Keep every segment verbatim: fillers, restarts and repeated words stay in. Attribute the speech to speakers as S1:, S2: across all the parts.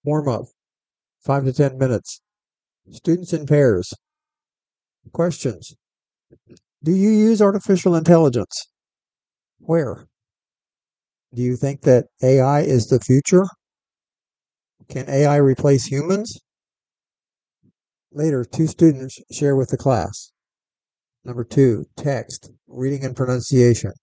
S1: Warm-up, five to ten minutes. Students in pairs. Questions. Do you use artificial intelligence? Where? Do you think that A I is the future? Can A I replace humans? Later, two students share with the class. Number two, text, reading and pronunciation.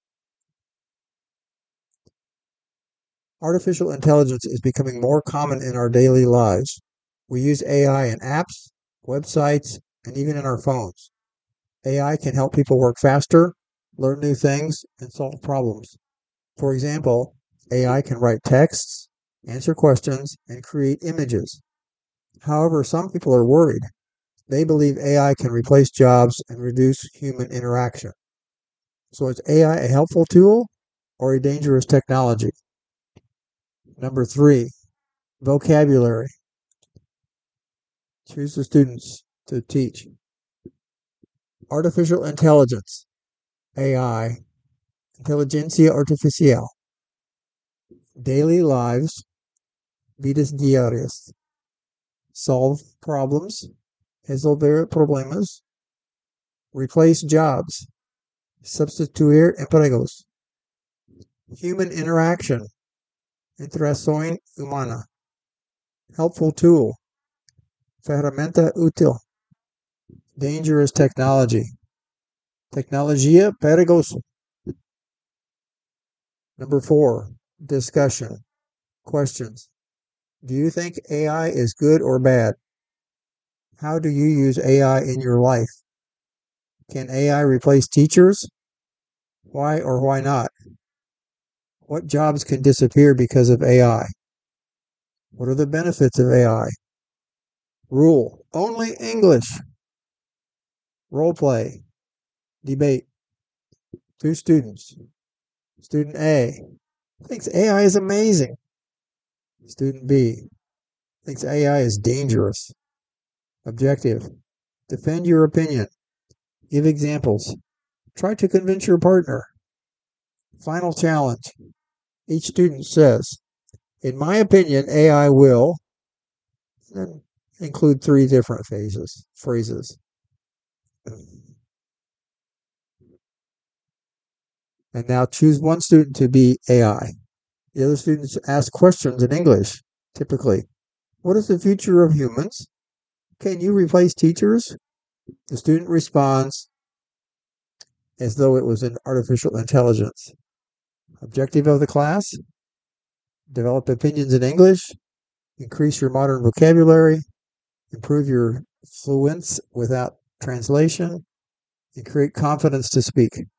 S1: Artificial intelligence is becoming more common in our daily lives. We use A I in apps, websites, and even in our phones. A I can help people work faster, learn new things, and solve problems. For example, A I can write texts, answer questions, and create images. However, some people are worried. They believe A I can replace jobs and reduce human interaction. So is A I a helpful tool or a dangerous technology? Number three, vocabulary. Choose the students to teach. Artificial intelligence, A I, inteligencia artificial. Daily lives, vidas diarias. Solve problems, resolver problemas. Replace jobs, substituir empregos. Human interaction, interação humana. Helpful tool, ferramenta útil. Dangerous technology, tecnologia perigosa. Number four, discussion. Questions. Do you think A I is good or bad? How do you use A I in your life? Can A I replace teachers? Why or why not? What jobs can disappear because of A I? What are the benefits of A I? Rule: only English. Role play. Debate. Two students. Student A thinks A I is amazing. Student B thinks A I is dangerous. Objective: defend your opinion. Give examples. Try to convince your partner. Final challenge. Each student says, in my opinion, A I will, then include three different phases, phrases. And now choose one student to be A I. The other students ask questions in English, typically. What is the future of humans? Can you replace teachers? The student responds as though it was an artificial intelligence. Objective of the class: develop opinions in English, increase your modern vocabulary, improve your fluence without translation, and create confidence to speak.